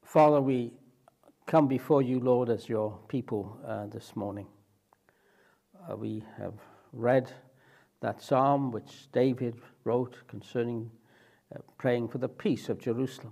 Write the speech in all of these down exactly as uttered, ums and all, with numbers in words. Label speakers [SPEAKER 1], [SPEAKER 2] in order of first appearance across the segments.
[SPEAKER 1] Father, we come before you, Lord, as your people uh, this morning. Uh, we have read that psalm which David wrote concerning uh, praying for the peace of Jerusalem.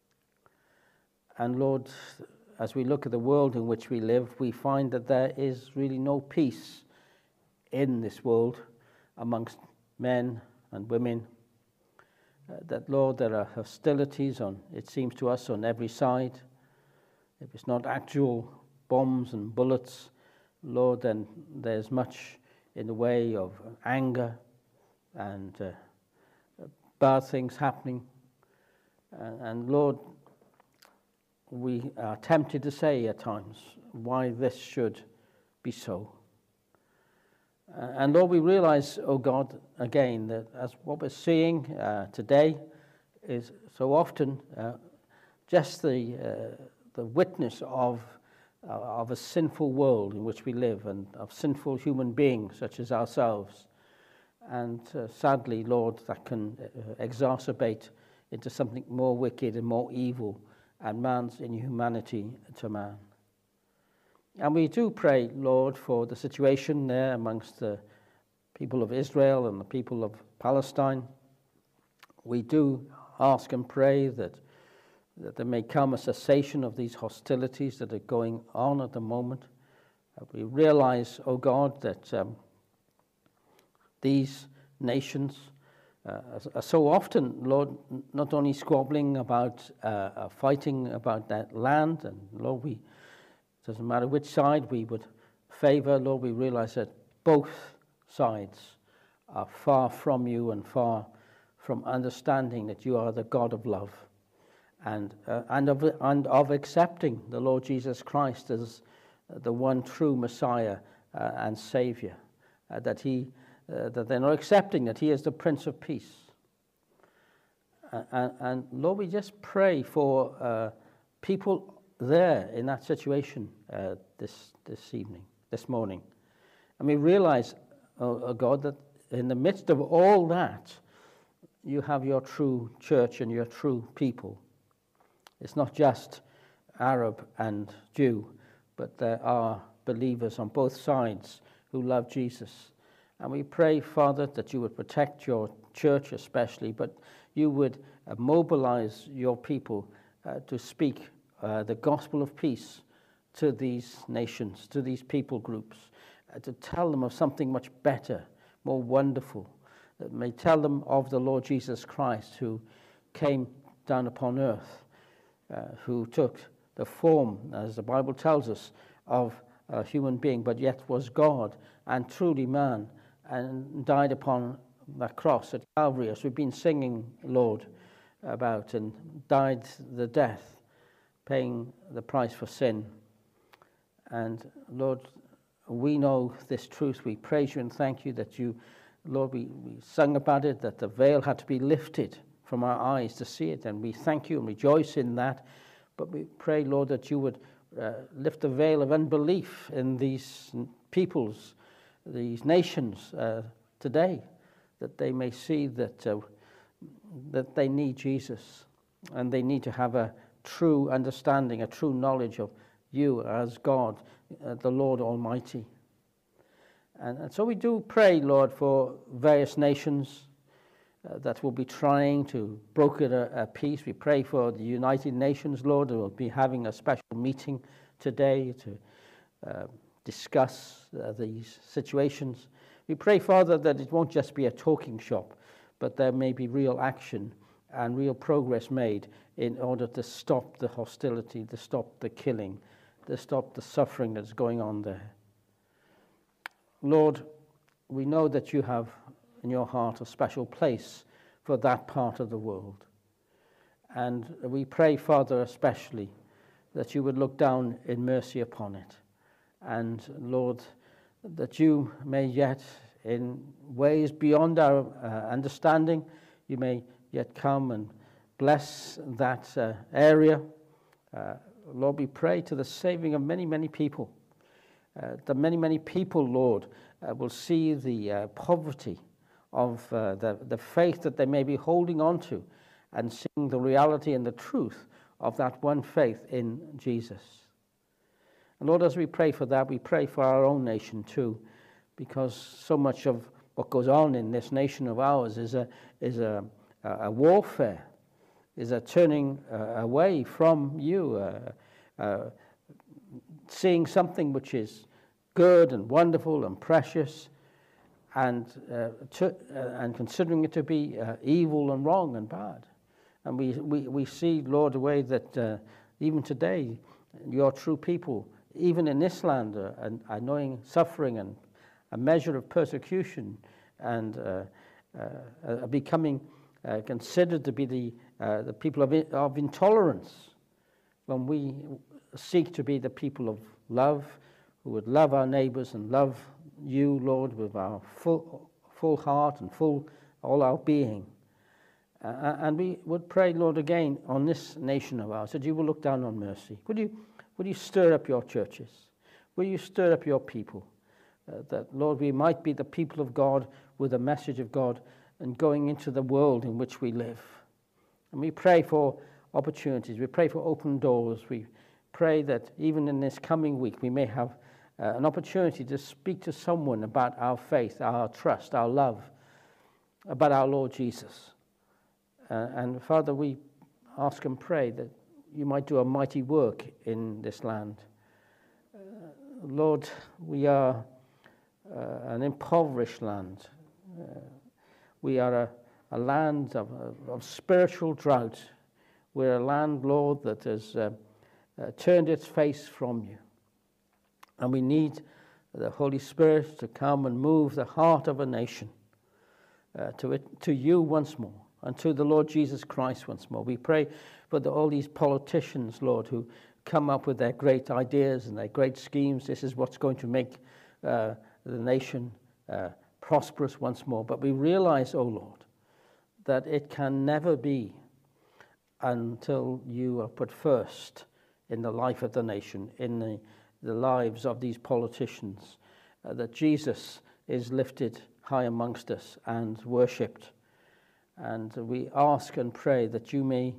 [SPEAKER 1] And Lord, as we look at the world in which we live, we find that there is really no peace in this world amongst men and women. Uh, that, Lord, there are hostilities, on, it seems to us, on every side. If it's not actual bombs and bullets, Lord, then there's much in the way of anger and uh, bad things happening. Uh, and Lord, we are tempted to say at times why this should be so. Uh, and Lord, we realize, oh God, again, that as what we're seeing uh, today is so often uh, just the uh, the witness of uh, of a sinful world in which we live and of sinful human beings such as ourselves. And uh, sadly, Lord, that can uh, exacerbate into something more wicked and more evil and man's inhumanity to man. And we do pray, Lord, for the situation there amongst the people of Israel and the people of Palestine. We do ask and pray that, that there may come a cessation of these hostilities that are going on at the moment. Uh, we realize, O God, that um, these nations uh, are so often, Lord, not only squabbling about, uh, uh, fighting about that land, and Lord, we doesn't matter which side we would favor, Lord, we realize that both sides are far from you and far from understanding that you are the God of love and uh, and of and of accepting the Lord Jesus Christ as the one true Messiah uh, and Savior, uh, that he uh, that they're not accepting that he is the Prince of Peace. Uh, and, and Lord, we just pray for uh, people there in that situation uh, this this evening, this morning. And we realize, oh, oh God, that in the midst of all that, you have your true church and your true people. It's not just Arab and Jew, but there are believers on both sides who love Jesus. And we pray, Father, that you would protect your church especially, but you would uh, mobilize your people uh, to speak Uh, the gospel of peace to these nations, to these people groups, uh, to tell them of something much better, more wonderful, that may tell them of the Lord Jesus Christ who came down upon earth, uh, who took the form, as the Bible tells us, of a human being, but yet was God and truly man, and died upon that cross at Calvary, as we've been singing, Lord, about, and died the death, paying the price for sin. And Lord, we know this truth. We praise you and thank you that you, Lord, we, we sung about it, that the veil had to be lifted from our eyes to see it. And we thank you and rejoice in that. But we pray, Lord, that you would uh, lift the veil of unbelief in these peoples, these nations uh, today, that they may see that, uh, that they need Jesus and they need to have a true understanding, a true knowledge of you as God, uh, the Lord Almighty. And, and so we do pray, Lord, for various nations uh, that will be trying to broker a, a peace. We pray for the United Nations, Lord, who will be having a special meeting today to uh, discuss uh, these situations. We pray, Father, that it won't just be a talking shop, but there may be real action and real progress made in order to stop the hostility, to stop the killing, to stop the suffering that's going on there. Lord, we know that you have in your heart a special place for that part of the world. And we pray, Father, especially that you would look down in mercy upon it. And Lord, that you may yet, in ways beyond our uh, understanding, you may yet come and bless that uh, area. Uh, Lord, we pray to the saving of many, many people. Uh, that many, many people, Lord, uh, will see the uh, poverty of uh, the, the faith that they may be holding on to and seeing the reality and the truth of that one faith in Jesus. And Lord, as we pray for that, we pray for our own nation too, because so much of what goes on in this nation of ours is a is a, a warfare, is a turning uh, away from you, uh, uh, seeing something which is good and wonderful and precious, and uh, to, uh, and considering it to be uh, evil and wrong and bad. And we, we, we see, Lord, the way that uh, even today, your true people, even in this land, uh, and are knowing suffering and a measure of persecution, and uh, uh, are becoming uh, considered to be the uh, the people of, of intolerance, when we seek to be the people of love, who would love our neighbors and love you, Lord, with our full full heart and full all our being. Uh, and we would pray, Lord, again on this nation of ours, that you will look down on mercy. Would you, would you stir up your churches? Will you stir up your people? Uh, that, Lord, we might be the people of God with the message of God and going into the world in which we live. And we pray for opportunities. We pray for open doors. We pray that even in this coming week we may have uh, an opportunity to speak to someone about our faith, our trust, our love, about our Lord Jesus. Uh, and Father, we ask and pray that you might do a mighty work in this land. Uh, Lord, we are uh, an impoverished land. Uh, we are a, a land of, of spiritual drought. We're a land, Lord, that has uh, uh, turned its face from you. And we need the Holy Spirit to come and move the heart of a nation uh, to it, to you once more, and to the Lord Jesus Christ once more. We pray for the, all these politicians, Lord, who come up with their great ideas and their great schemes. This is what's going to make uh, the nation uh, prosperous once more. But we realize, oh Lord, that it can never be until you are put first in the life of the nation, in the, the lives of these politicians, uh, that Jesus is lifted high amongst us and worshipped. And we ask and pray that you may,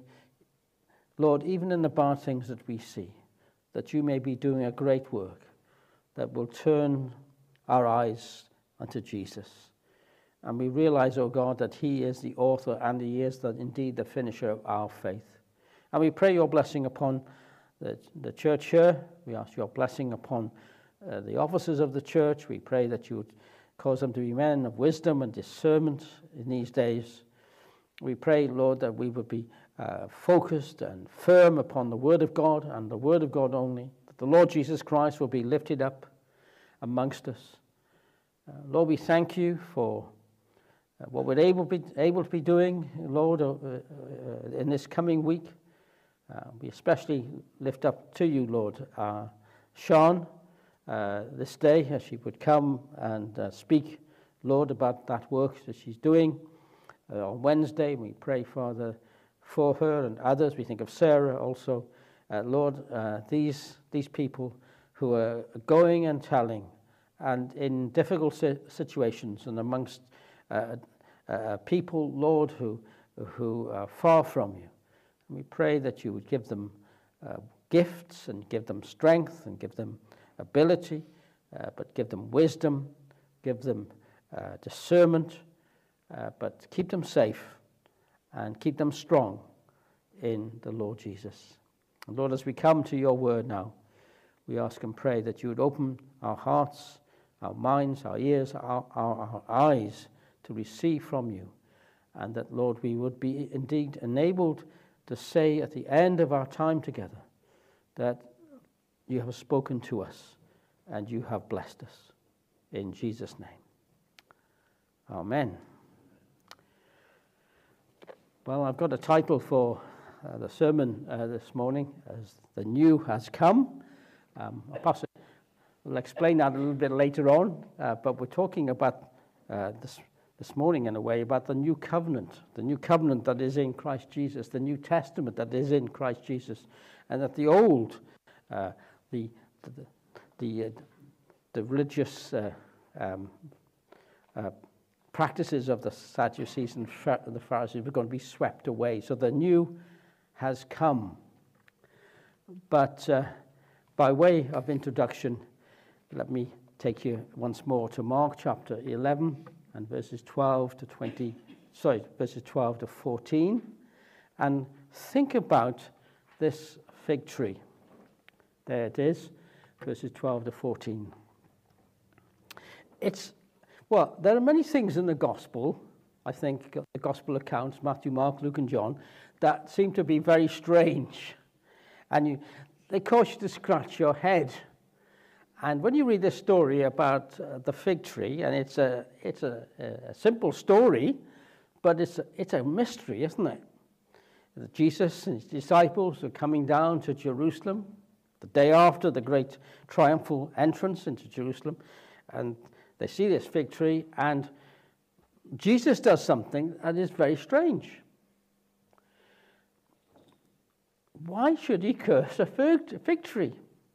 [SPEAKER 1] Lord, even in the bad things that we see, that you may be doing a great work that will turn our eyes unto Jesus. And we realize, oh God, that he is the author and he is the, indeed the finisher of our faith. And we pray your blessing upon the, the church here. We ask your blessing upon uh, the officers of the church. We pray that you would cause them to be men of wisdom and discernment in these days. We pray, Lord, that we would be uh, focused and firm upon the Word of God and the Word of God only, that the Lord Jesus Christ will be lifted up amongst us. Uh, Lord, we thank you for uh, what we're able, be, able to be doing, Lord, uh, uh, in this coming week. Uh, we especially lift up to you, Lord, uh, Sean, uh, this day, as she would come and uh, speak, Lord, about that work that she's doing. Uh, on Wednesday, we pray, Father, for her and others. We think of Sarah also. Uh, Lord, uh, these these people who are going and telling, and in difficult si- situations, and amongst uh, uh, people, Lord, who who are far from you. And we pray that you would give them uh, gifts and give them strength and give them ability, uh, but give them wisdom, give them uh, discernment. Uh, but keep them safe and keep them strong in the Lord Jesus. And Lord, as we come to your word now, we ask and pray that you would open our hearts, our minds, our ears, our, our, our eyes to receive from you. And that, Lord, we would be indeed enabled to say at the end of our time together that you have spoken to us and you have blessed us. In Jesus' name. Amen. Well, I've got a title for uh, the sermon uh, this morning, as the new has come. Um, Pastor will explain that a little bit later on, uh, but we're talking about uh, this this morning, in a way, about the new covenant, the new covenant that is in Christ Jesus, the New Testament that is in Christ Jesus, and that the old, uh, the the the, uh, the religious uh, um, uh, practices of the Sadducees and the Pharisees were going to be swept away. So the new has come. But uh, by way of introduction, let me take you once more to Mark chapter eleven and verses twelve to twenty, sorry, verses twelve to fourteen, and think about this fig tree. There it is, verses twelve to fourteen. It's, well, there are many things in the gospel, I think, the gospel accounts, Matthew, Mark, Luke, and John, that seem to be very strange. And you, they cause you to scratch your head. And when you read this story about uh, the fig tree, and it's a it's a, a simple story, but it's a, it's a mystery, isn't it? Jesus and his disciples are coming down to Jerusalem the day after the great triumphal entrance into Jerusalem, and they see this fig tree, and Jesus does something that is very strange. Why should he curse a fig, fig tree?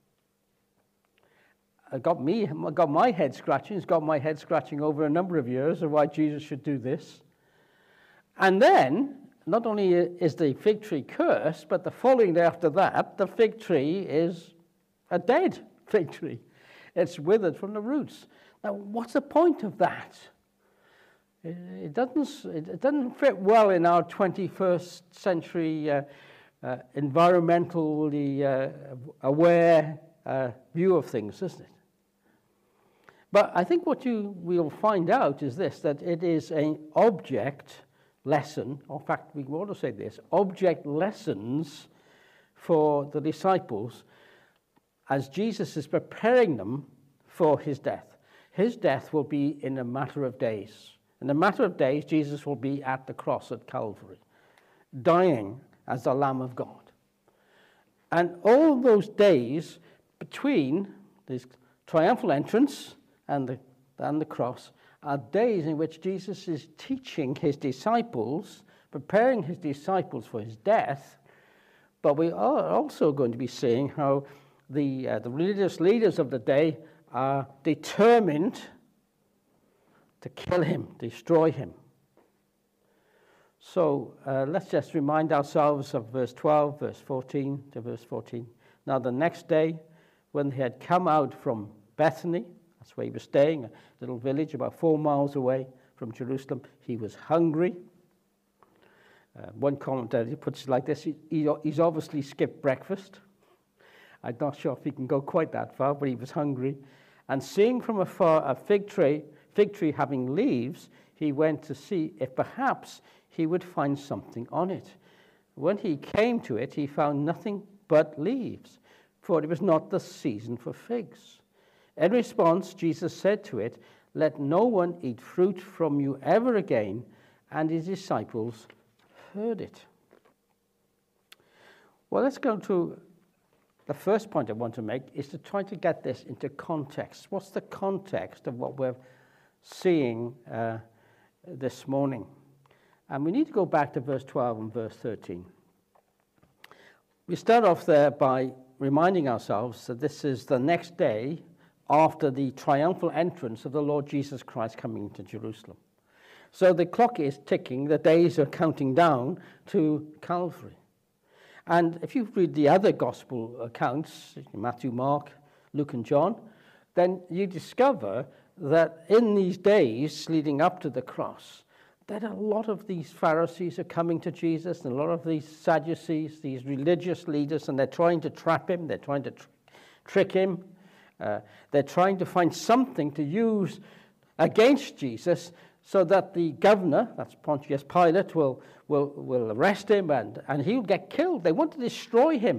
[SPEAKER 1] It got me, got my head scratching. It's got my head scratching over a number of years of why Jesus should do this. And then, not only is the fig tree cursed, but the following day after that, the fig tree is a dead fig tree. It's withered from the roots. Now, what's the point of that? It doesn't, it doesn't fit well in our twenty-first century uh, uh, environmentally uh, aware uh, view of things, isn't it? But I think what you will find out is this, that it is an object lesson. In fact, we want to say this, object lessons for the disciples as Jesus is preparing them for his death. His death will be in a matter of days. In a matter of days, Jesus will be at the cross at Calvary, dying as the Lamb of God. And all those days between this triumphal entrance and the, and the cross are days in which Jesus is teaching his disciples, preparing his disciples for his death. But we are also going to be seeing how the, uh, the religious leaders of the day are determined to kill him, destroy him. So uh, let's just remind ourselves of verse twelve, verse fourteen to verse fourteen. Now the next day, when they had come out from Bethany, that's where he was staying, a little village about four miles away from Jerusalem, he was hungry. Uh, one commentator puts it like this, he, he, he's obviously skipped breakfast. I'm not sure if he can go quite that far, but he was hungry. And seeing from afar a fig tree, fig tree having leaves, he went to see if perhaps he would find something on it. When he came to it, he found nothing but leaves, for it was not the season for figs. In response, Jesus said to it, "Let no one eat fruit from you ever again," and his disciples heard it. Well, let's go to the first point I want to make is to try to get this into context. What's the context of what we're seeing uh, this morning? And we need to go back to verse twelve and verse thirteen. We start off there by reminding ourselves that this is the next day after the triumphal entrance of the Lord Jesus Christ coming into Jerusalem. So the clock is ticking, the days are counting down to Calvary. And if you read the other gospel accounts, Matthew, Mark, Luke, and John, then you discover that in these days leading up to the cross, that a lot of these Pharisees are coming to Jesus, and a lot of these Sadducees, these religious leaders, and they're trying to trap him, they're trying to tr- trick him, uh, they're trying to find something to use against Jesus so that the governor, that's Pontius Pilate, will, will, will arrest him and, and he'll get killed. They want to destroy him.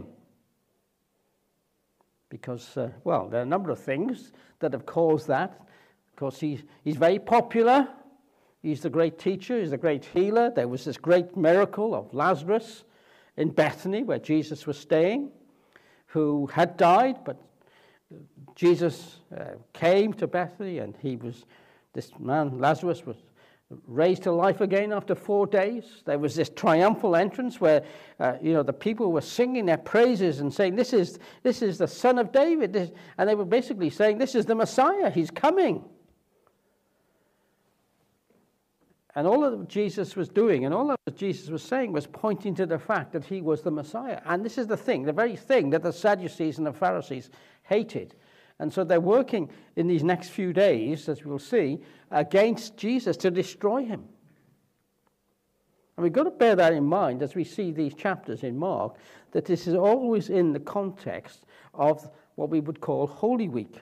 [SPEAKER 1] Because, uh, well, there are a number of things that have caused that. Of course, he's, he's very popular. He's the great teacher. He's the great healer. There was this great miracle of Lazarus in Bethany where Jesus was staying, who had died, but Jesus uh, came to Bethany and he was, this man, Lazarus, was raised to life again after four days. There was this triumphal entrance where, uh, you know, the people were singing their praises and saying, this is, this is the Son of David. This, and they were basically saying, this is the Messiah. He's coming. And all that Jesus was doing and all that Jesus was saying was pointing to the fact that he was the Messiah. And this is the thing, the very thing that the Sadducees and the Pharisees hated. And so they're working in these next few days, as we'll see, against Jesus to destroy him. And we've got to bear that in mind as we see these chapters in Mark, that this is always in the context of what we would call Holy Week.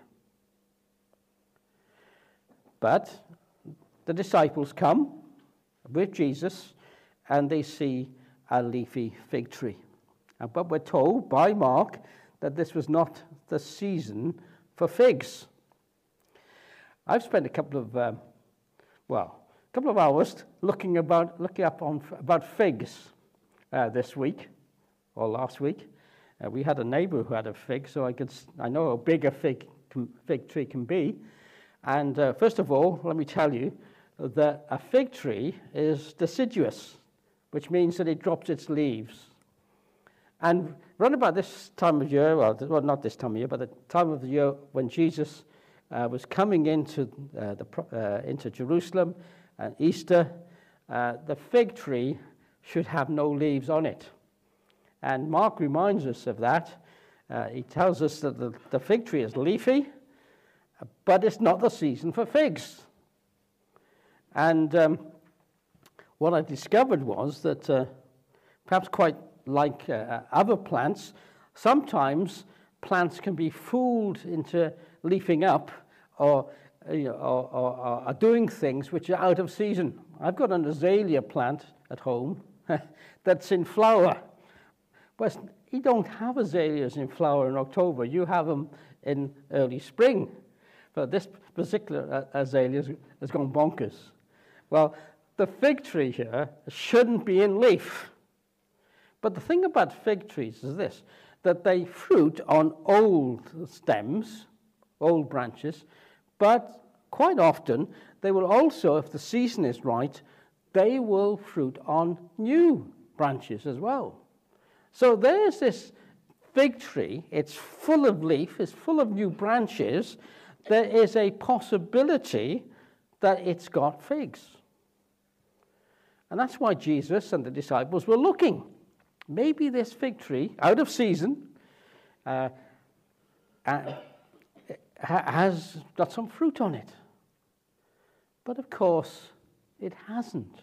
[SPEAKER 1] But the disciples come with Jesus and they see a leafy fig tree. But we're told by Mark that this was not the season for figs. I've spent a couple of, um, well, a couple of hours looking about, looking up on about figs uh, this week or last week. Uh, we had a neighbor who had a fig, so I could, I know how big a fig fig tree can be. And uh, first of all, let me tell you that a fig tree is deciduous, which means that it drops its leaves. And around about this time of year, well, well not this time of year, but the time of the year when Jesus uh, was coming into uh, the uh, into Jerusalem and Easter, uh, the fig tree should have no leaves on it. And Mark reminds us of that. Uh, he tells us that the, the fig tree is leafy, but it's not the season for figs. And um, what I discovered was that uh, perhaps quite like uh, other plants, sometimes plants can be fooled into leafing up or, you know, or, or, or doing things which are out of season. I've got an azalea plant at home that's in flower. But you don't have azaleas in flower in October. You have them in early spring. But this particular azalea has gone bonkers. Well, the fig tree here shouldn't be in leaf. But the thing about fig trees is this, that they fruit on old stems, old branches, but quite often they will also, if the season is right, they will fruit on new branches as well. So there's this fig tree, it's full of leaf, it's full of new branches. There is a possibility that it's got figs. And that's why Jesus and the disciples were looking. Maybe this fig tree, out of season, uh, uh, has got some fruit on it. But of course, it hasn't.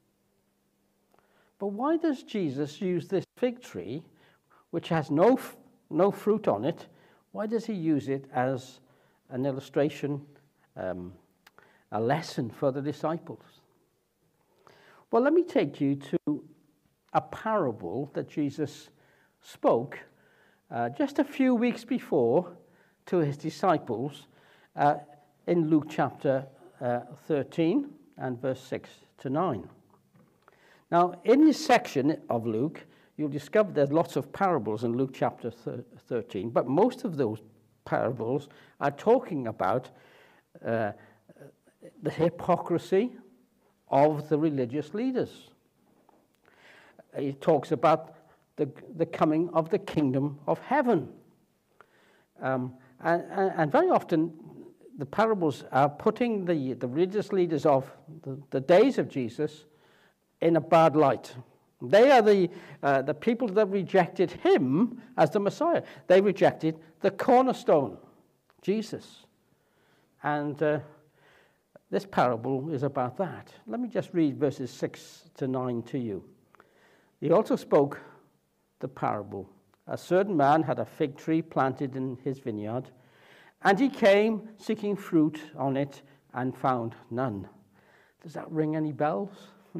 [SPEAKER 1] But why does Jesus use this fig tree, which has no, no fruit on it, why does he use it as an illustration, um, a lesson for the disciples? Well, let me take you to a parable that Jesus spoke uh, just a few weeks before to his disciples uh, in Luke chapter uh, thirteen and verse six to nine. Now, in this section of Luke, you'll discover there's lots of parables in Luke chapter thirteen, but most of those parables are talking about uh, the hypocrisy of the religious leaders. It talks about the, the coming of the kingdom of heaven. Um, and, and very often, the parables are putting the, the religious leaders of the, the days of Jesus in a bad light. They are the, uh, the people that rejected him as the Messiah. They rejected the cornerstone, Jesus. And uh, this parable is about that. Let me just read verses six to nine to you. He also spoke the parable. A certain man had a fig tree planted in his vineyard, and he came seeking fruit on it and found none. Does that ring any bells?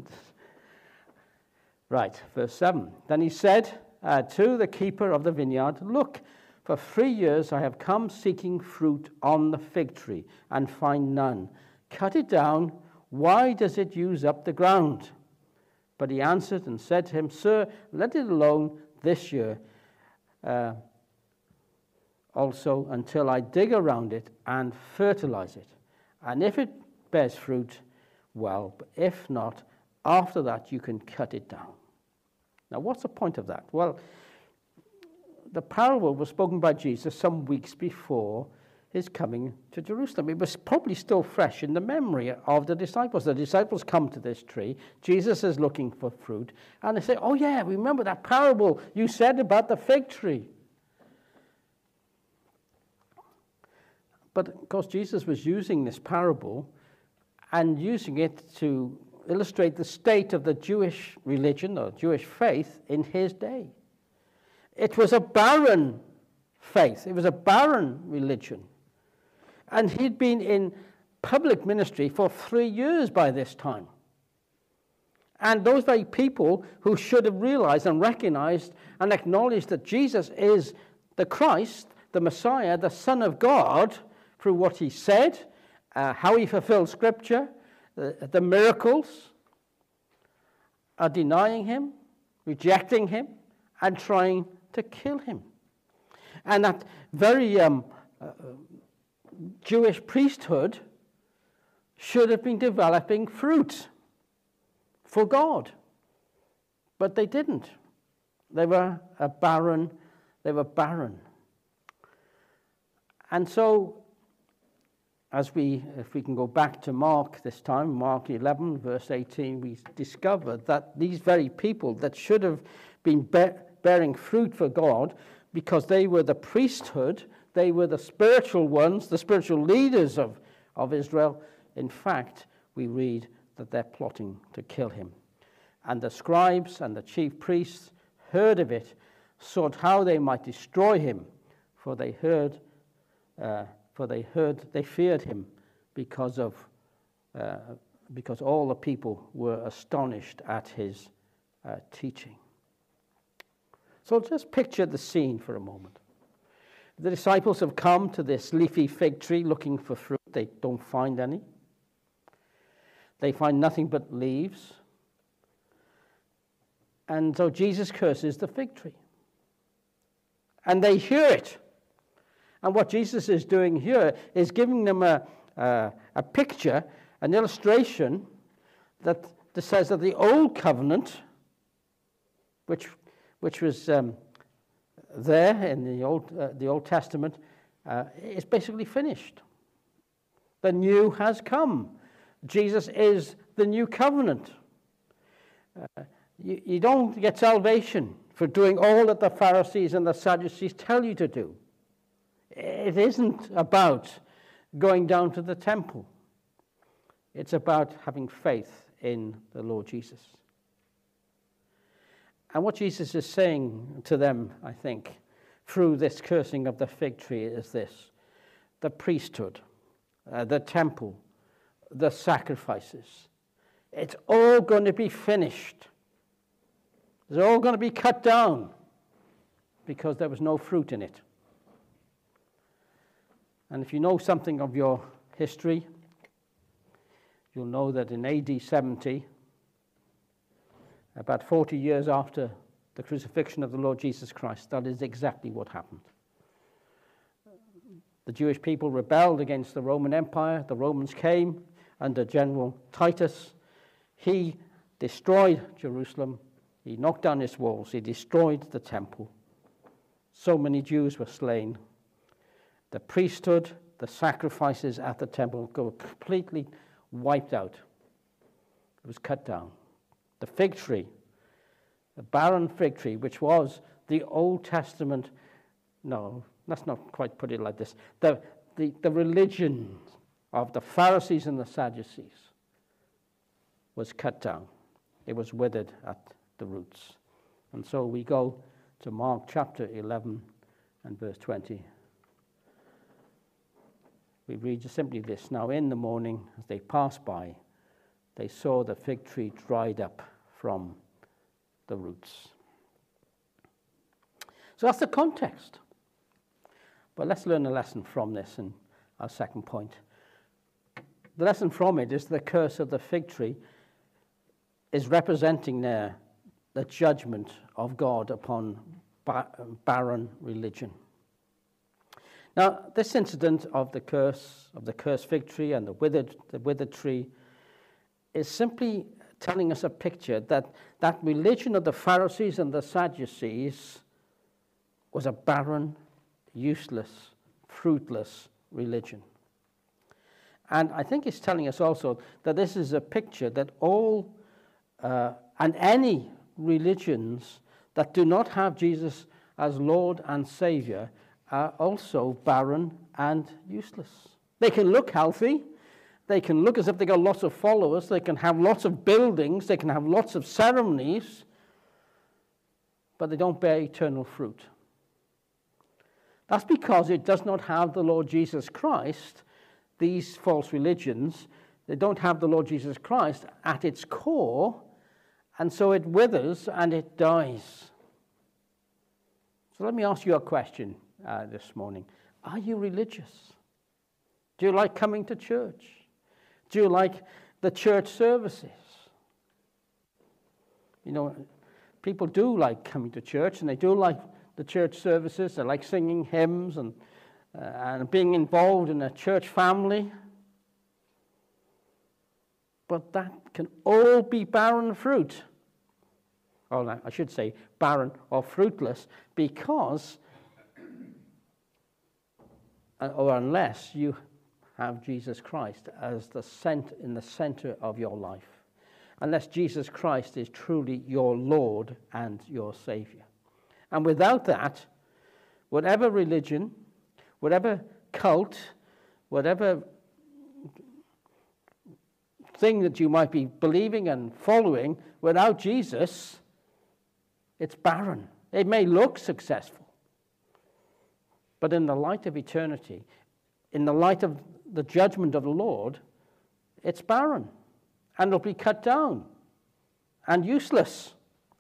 [SPEAKER 1] Right, verse seven. Then he said uh, to the keeper of the vineyard, "Look, for three years I have come seeking fruit on the fig tree and find none. Cut it down. Why does it use up the ground?" But he answered and said to him, "Sir, let it alone this year uh, also until I dig around it and fertilize it. And if it bears fruit, well, but if not, after that you can cut it down." Now, what's the point of that? Well, the parable was spoken by Jesus some weeks before is coming to Jerusalem. It was probably still fresh in the memory of the disciples. The disciples come to this tree. Jesus is looking for fruit. And they say, oh yeah, remember that parable you said about the fig tree. But of course, Jesus was using this parable and using it to illustrate the state of the Jewish religion or Jewish faith in his day. It was a barren faith. It was a barren religion. And he'd been in public ministry for three years by this time. And those very people who should have realized and recognized and acknowledged that Jesus is the Christ, the Messiah, the Son of God, through what he said, uh, how he fulfilled Scripture, the, the miracles, are denying him, rejecting him, and trying to kill him. And that very um, uh, Jewish priesthood should have been developing fruit for God. But they didn't. They were a barren, they were barren. And so, as we, if we can go back to Mark this time, Mark eleven, verse eighteen, we discover that these very people that should have been be- bearing fruit for God, because they were the priesthood, they were the spiritual ones, the spiritual leaders of, of Israel. In fact, we read that they're plotting to kill him. And the scribes and the chief priests heard of it, sought how they might destroy him, for they heard, uh, for they heard, they feared him, because of, uh, because all the people were astonished at his uh, teaching. So just picture the scene for a moment. The disciples have come to this leafy fig tree looking for fruit. They don't find any. They find nothing but leaves. And so Jesus curses the fig tree. And they hear it. And what Jesus is doing here is giving them a, a, a picture, an illustration that, that says that the old covenant, which, which was um, there in the Old, uh, the Old Testament, uh, is basically finished. The new has come. Jesus is the new covenant. Uh, you, you don't get salvation for doing all that the Pharisees and the Sadducees tell you to do. It isn't about going down to the temple. It's about having faith in the Lord Jesus. And what Jesus is saying to them, I think, through this cursing of the fig tree is this: the priesthood, uh, the temple, the sacrifices. It's all going to be finished. It's all going to be cut down because there was no fruit in it. And if you know something of your history, you'll know that in A D seventy, about forty years after the crucifixion of the Lord Jesus Christ, that is exactly what happened. The Jewish people rebelled against the Roman Empire. The Romans came under General Titus. He destroyed Jerusalem. He knocked down its walls. He destroyed the temple. So many Jews were slain. The priesthood, the sacrifices at the temple were completely wiped out. It was cut down. The fig tree, the barren fig tree, which was the Old Testament, no, let's not quite put it like this, the, the, the religion of the Pharisees and the Sadducees was cut down. It was withered at the roots. And so we go to Mark chapter eleven and verse twenty. We read just simply this: now in the morning, as they passed by, they saw the fig tree dried up from the roots. So that's the context. But let's learn a lesson from this in our second point. The lesson from it is the curse of the fig tree is representing there the judgment of God upon barren religion. Now, this incident of the curse, of the cursed fig tree and the withered, the withered tree, is simply telling us a picture that that religion of the Pharisees and the Sadducees was a barren, useless, fruitless religion. And I think it's telling us also that this is a picture that all uh, and any religions that do not have Jesus as Lord and Savior are also barren and useless. They can look healthy. They can look as if they got lots of followers. They can have lots of buildings. They can have lots of ceremonies. But they don't bear eternal fruit. That's because it does not have the Lord Jesus Christ. These false religions, they don't have the Lord Jesus Christ at its core, and so it withers and it dies. So let me ask you a question uh, this morning. Are you religious? Do you like coming to church? Do you like the church services? You know, people do like coming to church, and they do like the church services. They like singing hymns and uh, and being involved in a church family. But that can all be barren fruit. Or I should say barren or fruitless, because or unless you have Jesus Christ as the cent- in the center of your life. Unless Jesus Christ is truly your Lord and your Savior. And without that, whatever religion, whatever cult, whatever thing that you might be believing and following, without Jesus, it's barren. It may look successful, but in the light of eternity, in the light of the judgment of the Lord, it's barren, and it'll be cut down and useless.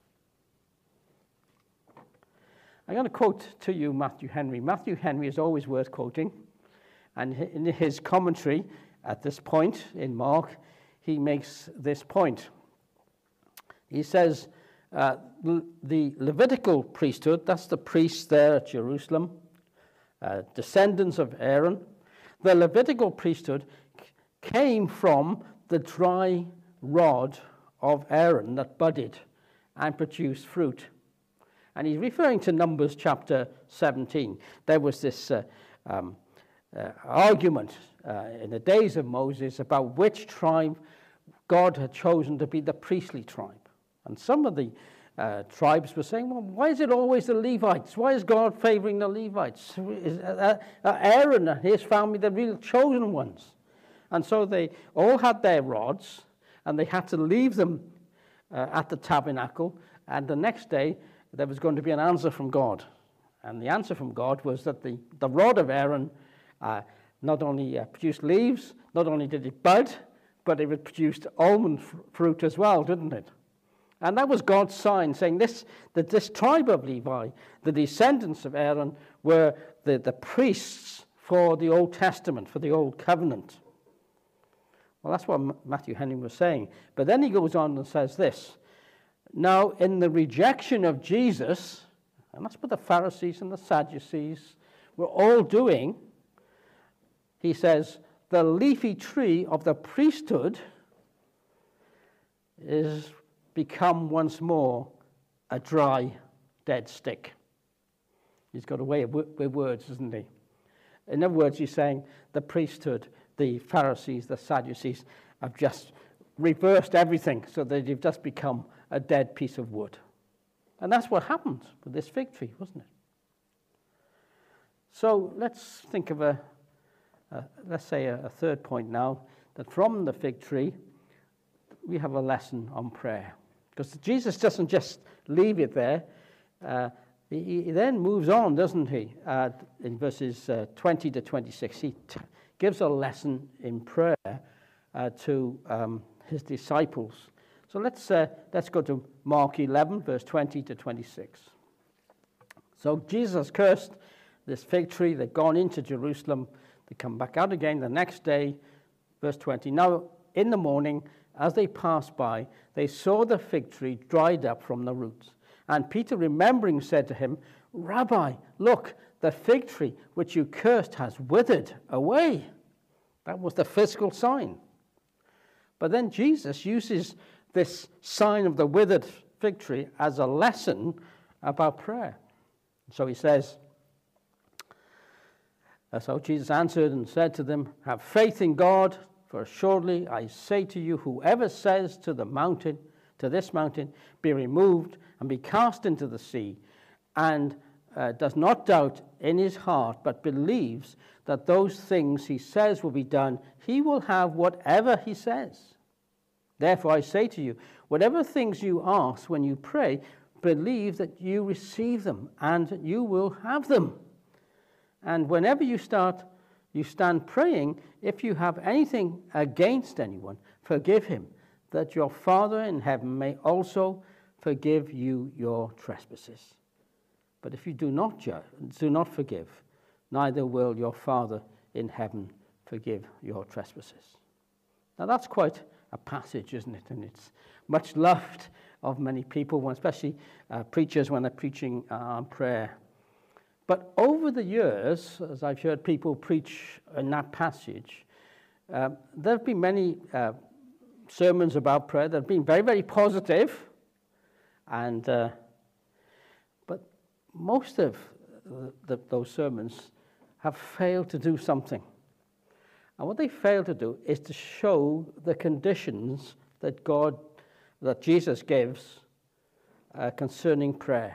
[SPEAKER 1] I'm going to quote to you Matthew Henry. Matthew Henry is always worth quoting. And in his commentary at this point in Mark, he makes this point. He says, uh, the Levitical priesthood, that's the priests there at Jerusalem, uh, descendants of Aaron, the Levitical priesthood came from the dry rod of Aaron that budded and produced fruit. And he's referring to Numbers chapter seventeen. There was this uh, um, uh, argument uh, in the days of Moses about which tribe God had chosen to be the priestly tribe. And some of the uh, tribes were saying, well, why is it always the Levites? Why is God favoring the Levites? Is, uh, uh, Aaron and his family, the real chosen ones. And so they all had their rods, and they had to leave them uh, at the tabernacle, and the next day there was going to be an answer from God. And the answer from God was that the, the rod of Aaron uh, not only uh, produced leaves, not only did it bud, but it produced almond f- fruit as well, didn't it? And that was God's sign, saying this, that this tribe of Levi, the descendants of Aaron, were the, the priests for the Old Testament, for the Old Covenant. Well, that's what Matthew Henry was saying. But then he goes on and says this. Now, in the rejection of Jesus, and that's what the Pharisees and the Sadducees were all doing, he says, the leafy tree of the priesthood is become once more a dry, dead stick. He's got a way of w- with words, isn't he? In other words, he's saying the priesthood, the Pharisees, the Sadducees have just reversed everything so that they've just become a dead piece of wood. And that's what happened with this fig tree, wasn't it? So let's think of a, a let's say a, a third point now, that from the fig tree, we have a lesson on prayer. Because Jesus doesn't just leave it there. Uh, he, he then moves on, doesn't he? Uh, in verses uh, twenty to twenty-six, he t- gives a lesson in prayer uh, to um, his disciples. So let's uh, let's go to Mark eleven, verse twenty to twenty-six. So Jesus cursed this fig tree. They've gone into Jerusalem. They come back out again the next day. Verse twenty. Now in the morning, as they passed by, they saw the fig tree dried up from the roots. And Peter, remembering, said to him, Rabbi, look, the fig tree which you cursed has withered away. That was the physical sign. But then Jesus uses this sign of the withered fig tree as a lesson about prayer. So he says, Uh, so Jesus answered and said to them, have faith in God, for assuredly I say to you, whoever says to the mountain, to this mountain, be removed and be cast into the sea, and uh, does not doubt in his heart, but believes that those things he says will be done, he will have whatever he says. Therefore I say to you, whatever things you ask when you pray, believe that you receive them, and you will have them. And whenever you start, you stand praying, if you have anything against anyone, forgive him, that your Father in heaven may also forgive you your trespasses. But if you do not judge, do not forgive, neither will your Father in heaven forgive your trespasses. Now that's quite a passage, isn't it? And it's much loved of many people, especially uh, preachers when they're preaching on uh, prayer. But over the years, as I've heard people preach in that passage, uh, there have been many uh, sermons about prayer that have been very, very positive, and uh, but most of the, the, those sermons have failed to do something. And what they fail to do is to show the conditions that God, that Jesus gives uh, concerning prayer.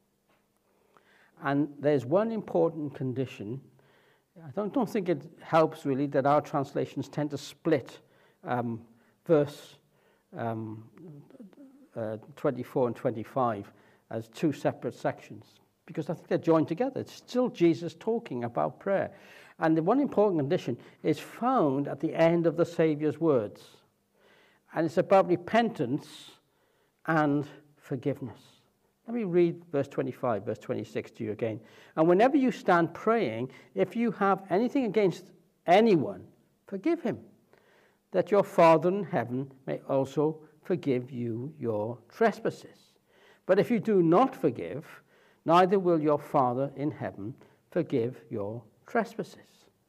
[SPEAKER 1] And there's one important condition. I don't, don't think it helps really that our translations tend to split um, verse um, uh, twenty-four and twenty-five as two separate sections, because I think they're joined together. It's still Jesus talking about prayer. And the one important condition is found at the end of the Saviour's words. And it's about repentance and forgiveness. Let me read verse twenty-five, verse twenty-six to you again. And whenever you stand praying, if you have anything against anyone, forgive him, that your Father in heaven may also forgive you your trespasses. But if you do not forgive, neither will your Father in heaven forgive your trespasses.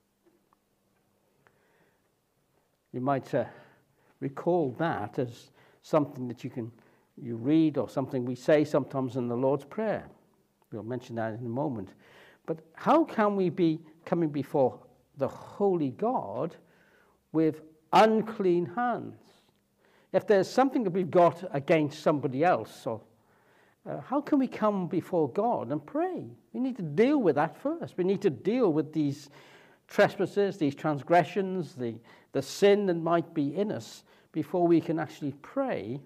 [SPEAKER 1] You might uh, recall that as something that you can you read, or something we say sometimes in the Lord's Prayer. We'll mention that in a moment. But how can we be coming before the holy God with unclean hands? If there's something that we've got against somebody else, or uh, how can we come before God and pray? We need to deal with that first. We need to deal with these trespasses, these transgressions, the, the sin that might be in us before we can actually pray.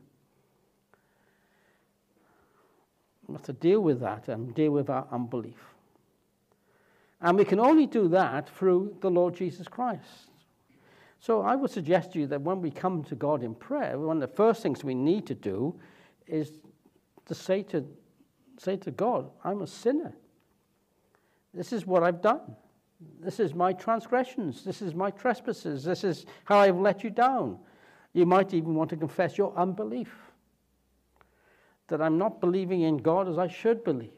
[SPEAKER 1] We have to deal with that and deal with our unbelief. And we can only do that through the Lord Jesus Christ. So I would suggest to you that when we come to God in prayer, one of the first things we need to do is to say to, say to God, I'm a sinner. This is what I've done. This is my transgressions. This is my trespasses. This is how I've let you down. You might even want to confess your unbelief, that I'm not believing in God as I should believe.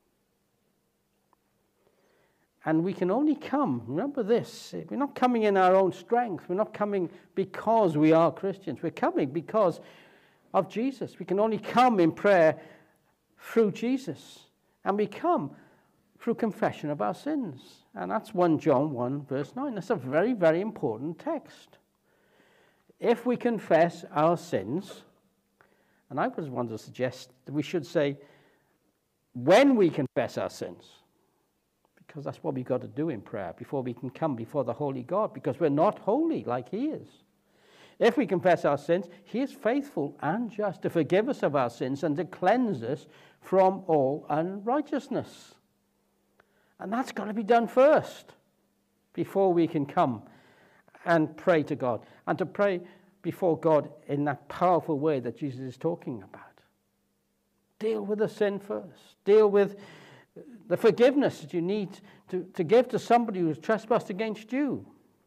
[SPEAKER 1] And we can only come, remember this, we're not coming in our own strength. We're not coming because we are Christians. We're coming because of Jesus. We can only come in prayer through Jesus. And we come through confession of our sins. And that's First John one, verse nine. That's a very, very important text. If we confess our sins, and I was want to suggest that we should say, when we confess our sins, because that's what we've got to do in prayer before we can come before the holy God, because we're not holy like he is. If we confess our sins, he is faithful and just to forgive us of our sins and to cleanse us from all unrighteousness. And that's got to be done first before we can come and pray to God, and to pray before God in that powerful way that Jesus is talking about. Deal with the sin first. Deal with the forgiveness that you need to, to give to somebody who has trespassed against you.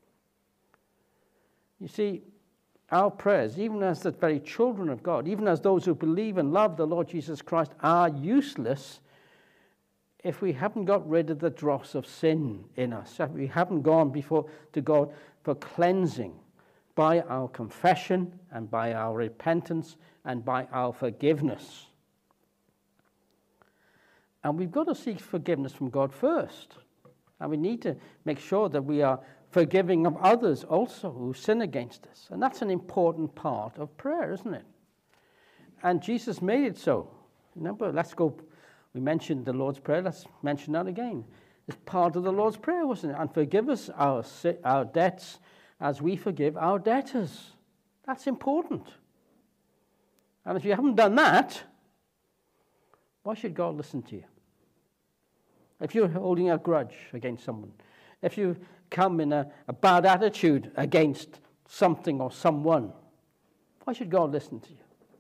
[SPEAKER 1] You see, our prayers, even as the very children of God, even as those who believe and love the Lord Jesus Christ, are useless if we haven't got rid of the dross of sin in us, if we haven't gone before to God for cleansing by our confession and by our repentance and by our forgiveness. And we've got to seek forgiveness from God first. And we need to make sure that we are forgiving of others also who sin against us. And that's an important part of prayer, isn't it? And Jesus made it so. Remember, let's go, we mentioned the Lord's Prayer, let's mention that again. It's part of the Lord's Prayer, wasn't it? And forgive us our, our debts as we forgive our debtors. That's important. And if you haven't done that, why should God listen to you? If you're holding a grudge against someone, if you come in a, a bad attitude against something or someone, why should God listen to you?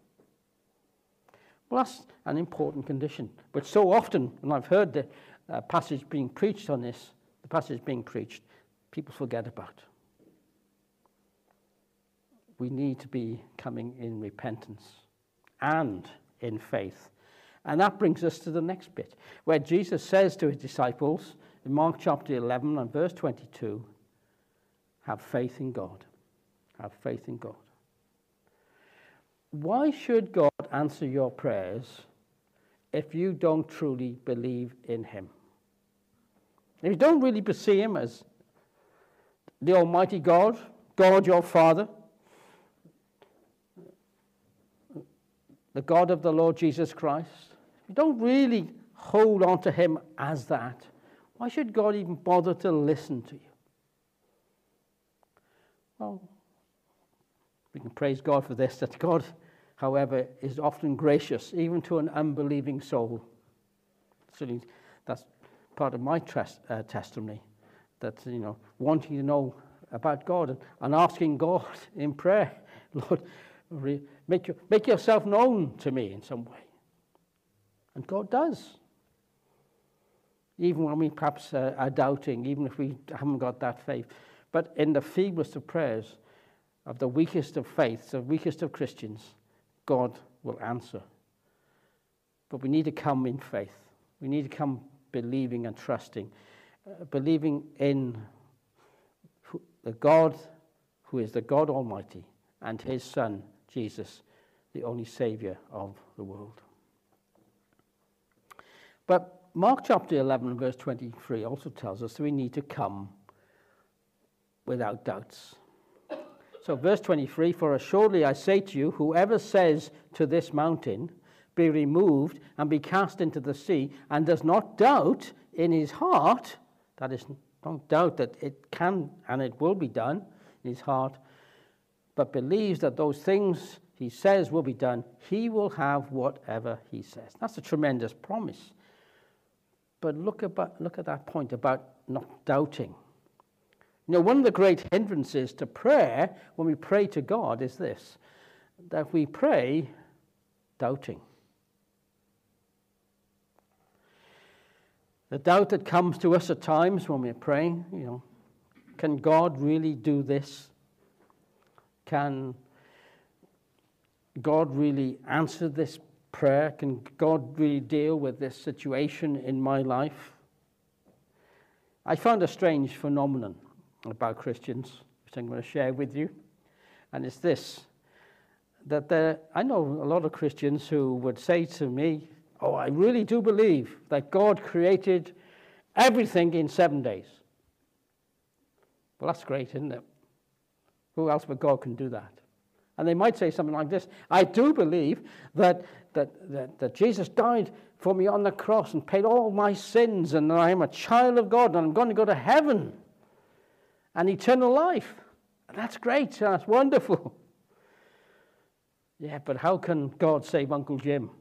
[SPEAKER 1] Well, that's an important condition. But so often, when I've heard the uh, passage being preached on this, the passage being preached, people forget about. We need to be coming in repentance and in faith. And that brings us to the next bit, where Jesus says to his disciples, in Mark chapter eleven and verse twenty-two, have faith in God. Have faith in God. Why should God answer your prayers if you don't truly believe in him? If you don't really see him as the Almighty God, God your Father, the God of the Lord Jesus Christ, if you don't really hold on to him as that, why should God even bother to listen to you? Well, we can praise God for this, that God, however, is often gracious, even to an unbelieving soul. Certainly, that's part of my trust, uh, testimony, that, you know, wanting to know about God and, and asking God in prayer, Lord, re- make, your, make yourself known to me in some way. And God does. Even when we perhaps uh, are doubting, even if we haven't got that faith. But in the feeblest of prayers, of the weakest of faiths, the weakest of Christians, God will answer. But we need to come in faith. We need to come believing and trusting, uh, believing in who, the God who is the God Almighty and his Son, Jesus, the only Savior of the world. But Mark chapter eleven, verse twenty-three also tells us that we need to come without doubts. So verse twenty-three, for assuredly I say to you, whoever says to this mountain, be removed and be cast into the sea, and does not doubt in his heart, that is, don't doubt that it can and it will be done in his heart, but believes that those things he says will be done, he will have whatever he says. That's a tremendous promise. But look about look at that point about not doubting. You know, one of the great hindrances to prayer when we pray to God is this, that we pray doubting. The doubt that comes to us at times when we're praying, you know, can God really do this? Can God really answer this prayer? Can God really deal with this situation in my life? I found a strange phenomenon about Christians, which I'm going to share with you. And it's this, that there, I know a lot of Christians who would say to me, oh, I really do believe that God created everything in seven days. Well, that's great, isn't it? Who else but God can do that? And they might say something like this, I do believe that, that, that, that Jesus died for me on the cross and paid all my sins, and I am a child of God, and I'm going to go to heaven and eternal life. And that's great, that's wonderful. Yeah, but how can God save Uncle Jim?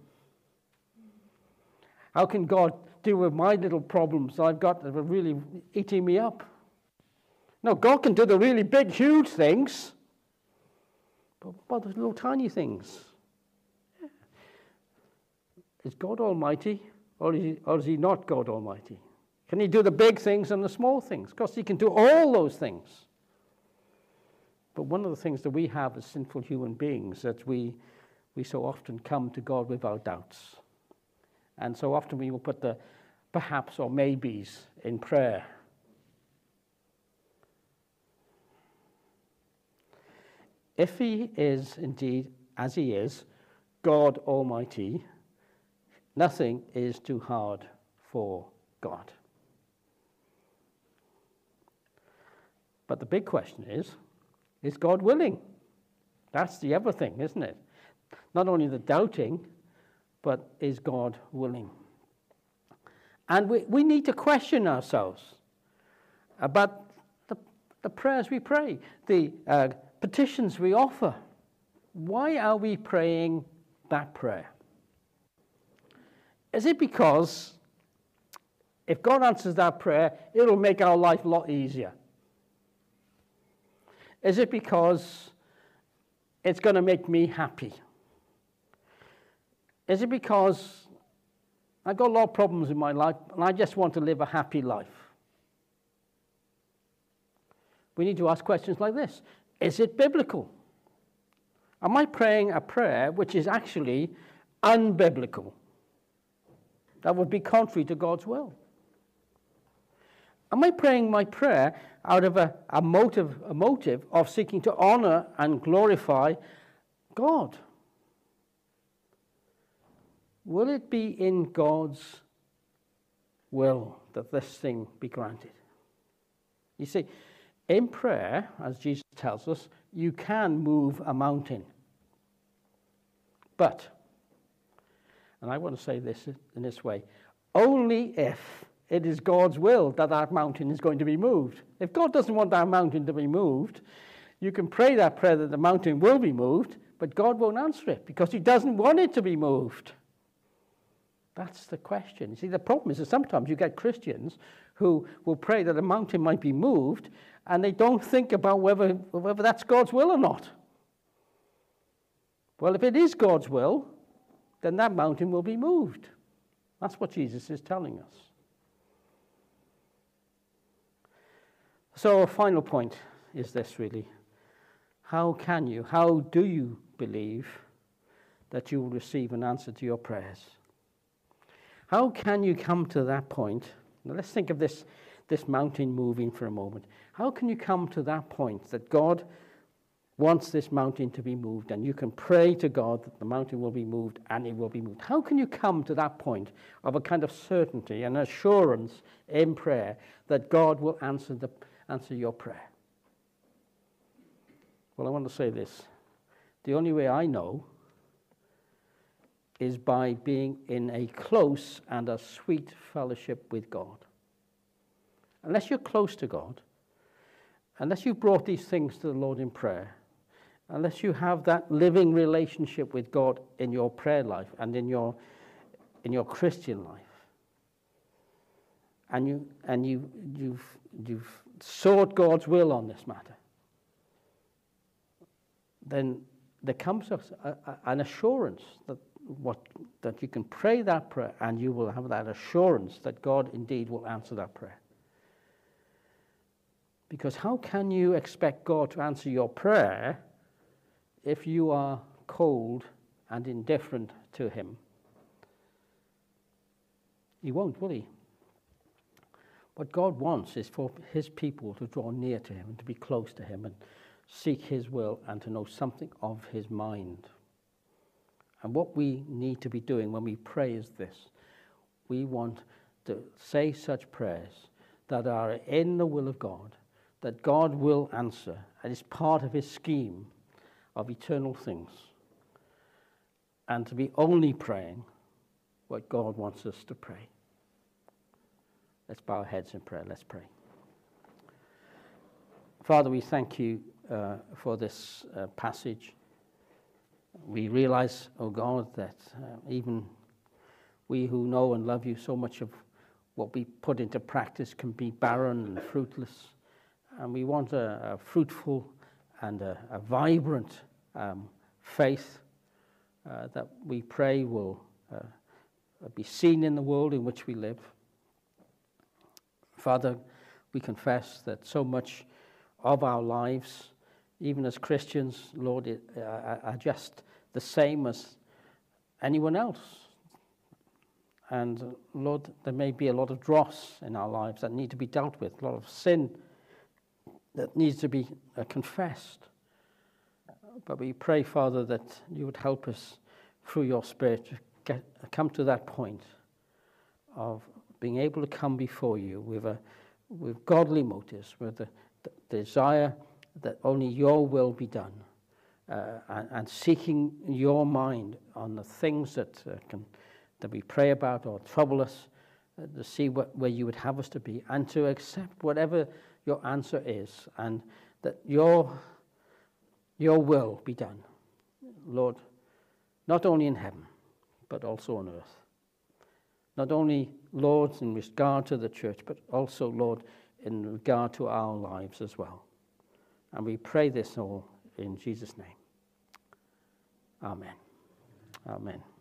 [SPEAKER 1] How can God deal with my little problems that I've got that are really eating me up? No, God can do the really big, huge things. But what about those little tiny things? Yeah. Is God Almighty, or is, he, or is he not God Almighty? Can he do the big things and the small things? Of course, he can do all those things. But one of the things that we have as sinful human beings, that we, we so often come to God with our doubts. And so often we will put the perhaps or maybes in prayer. If he is indeed, as he is, God Almighty, nothing is too hard for God. But the big question is, is God willing? That's the other thing, isn't it? Not only the doubting, but is God willing? And we, we need to question ourselves about the, the prayers we pray, the uh, petitions we offer. Why are we praying that prayer? Is it because if God answers that prayer, it'll make our life a lot easier? Is it because it's going to make me happy? Is it because I've got a lot of problems in my life and I just want to live a happy life? We need to ask questions like this. Is it biblical? Am I praying a prayer which is actually unbiblical? That would be contrary to God's will. Am I praying my prayer out of a, a motive a motive of seeking to honor and glorify God? Will it be in God's will that this thing be granted? You see, in prayer, as Jesus tells us, you can move a mountain. But, and I want to say this in this way, only if it is God's will that that mountain is going to be moved. If God doesn't want that mountain to be moved, you can pray that prayer that the mountain will be moved, but God won't answer it because he doesn't want it to be moved. That's the question. You see, the problem is that sometimes you get Christians who will pray that a mountain might be moved, and they don't think about whether, whether that's God's will or not. Well, if it is God's will, then that mountain will be moved. That's what Jesus is telling us. So a final point is this, really. How can you, how do you believe that you will receive an answer to your prayers? How can you come to that point? Now let's think of this, this mountain moving for a moment. How can you come to that point that God wants this mountain to be moved and you can pray to God that the mountain will be moved and it will be moved? How can you come to that point of a kind of certainty and assurance in prayer that God will answer the answer your prayer? Well, I want to say this. The only way I know is by being in a close and a sweet fellowship with God. Unless you're close to God, unless you've brought these things to the Lord in prayer, unless you have that living relationship with God in your prayer life and in your in your Christian life, and you and you you've you've sought God's will on this matter, then there comes a, a, an assurance that what that you can pray that prayer and you will have that assurance that God indeed will answer that prayer. Because how can you expect God to answer your prayer if you are cold and indifferent to him? He won't, will he? What God wants is for his people to draw near to him and to be close to him and seek his will and to know something of his mind. And what we need to be doing when we pray is this. We want to say such prayers that are in the will of God, that God will answer, and is part of his scheme of eternal things. And to be only praying what God wants us to pray. Let's bow our heads in prayer. Let's pray. Father, we thank you uh, for this uh, passage. We realize, oh God, that uh, even we who know and love you, so much of what we put into practice can be barren and fruitless. And we want a, a fruitful and a, a vibrant um, faith uh, that we pray will uh, be seen in the world in which we live. Father, we confess that so much of our lives, even as Christians, Lord, it, uh, are just the same as anyone else. And uh, Lord, there may be a lot of dross in our lives that need to be dealt with, a lot of sin that needs to be uh, confessed. But we pray, Father, that you would help us through your Spirit to get, come to that point of being able to come before you with a with godly motives, with a the desire that only your will be done, uh, and, and seeking your mind on the things that uh, can that we pray about or trouble us, uh, to see what, where you would have us to be, and to accept whatever your answer is, and that your your will be done, Lord, not only in heaven, but also on earth. Not only, Lord, in regard to the church, but also, Lord, in regard to our lives as well. And we pray this all in Jesus' name. Amen. Amen.